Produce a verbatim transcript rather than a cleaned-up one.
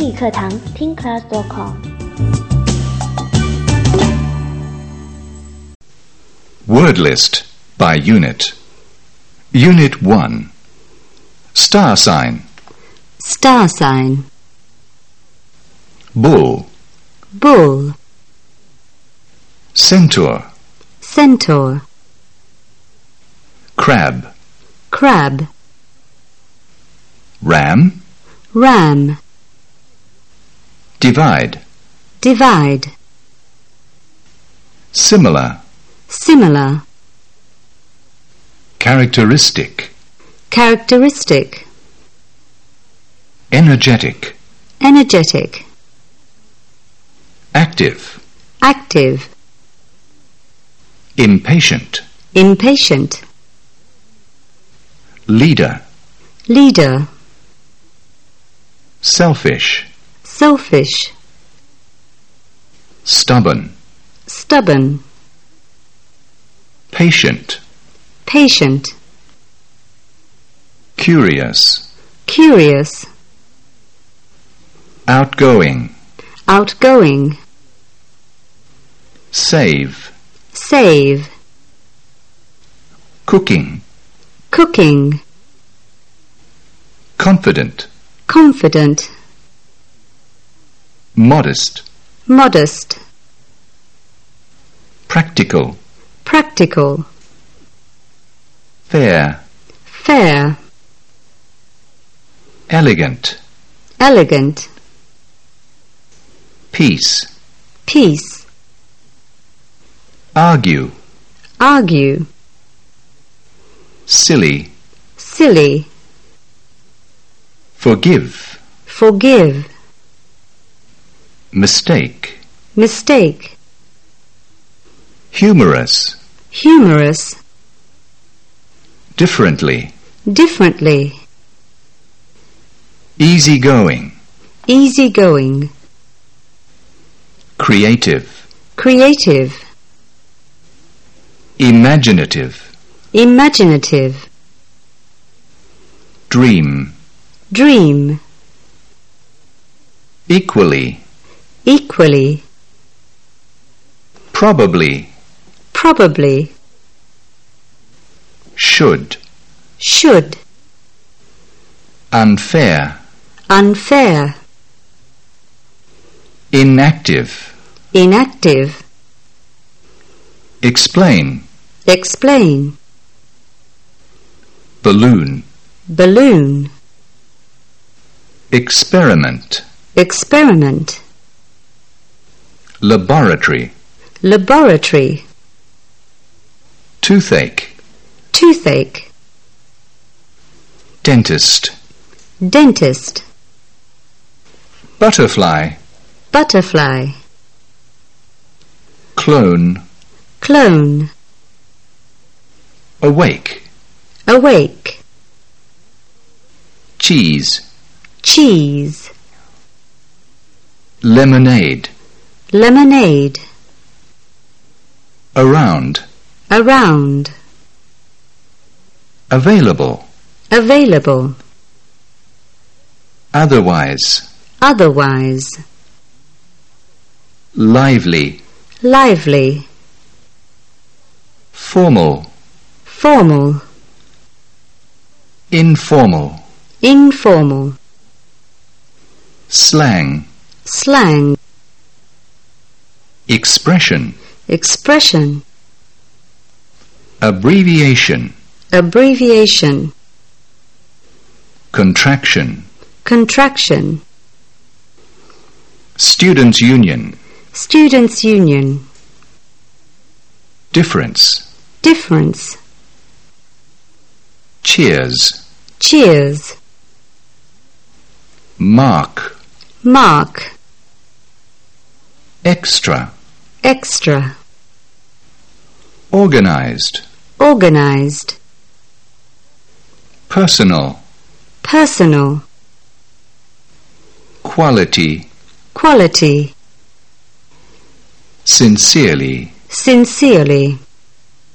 英语课堂听 class dot com。 Word list by unit. Unit one. Star sign. Star sign. Bull. Bull. Centaur. Centaur. Crab. Crab. Ram. Ram. Divide. Divide. Similar. Similar. Characteristic. Characteristic. Energetic. Energetic. Active. Active. Impatient. Impatient. Leader. Leader. Selfish. Selfish. Stubborn. Stubborn. Patient. Patient. Curious. Curious. Outgoing. Outgoing. Save. Save. Cooking. Cooking. Confident. Confident. Modest. Modest. Practical. Practical. Fair. Fair. Elegant. Elegant. Peace. Peace. Argue. Argue. Silly. Silly. Forgive. Forgive. Mistake. Mistake. Humorous. Humorous. Differently. Differently. Easygoing. Easygoing. Creative. Creative. Imaginative. Imaginative. Dream. Dream. Equally. Equally. Probably. Probably. Should. Should. Unfair. Unfair. Inactive. Inactive. Explain. Explain. Balloon. Balloon. Experiment. Experiment. Laboratory. Laboratory. Toothache. Toothache. Dentist. Dentist. Butterfly. Butterfly. Clone. Clone. Awake. Awake. Cheese. Cheese. Lemonade. Lemonade. Around. Around. Available. Available. Otherwise. Otherwise. Lively. Lively. Formal. Formal. Informal. Informal. Slang. Slang. Expression. Expression. Abbreviation. Abbreviation. Contraction. Contraction. Students' union. Students' union. Difference. Difference. Cheers. Cheers. Mark. Mark. Extra. Extra. Organized. Organized. Personal. Personal. Quality. Quality. Sincerely. Sincerely.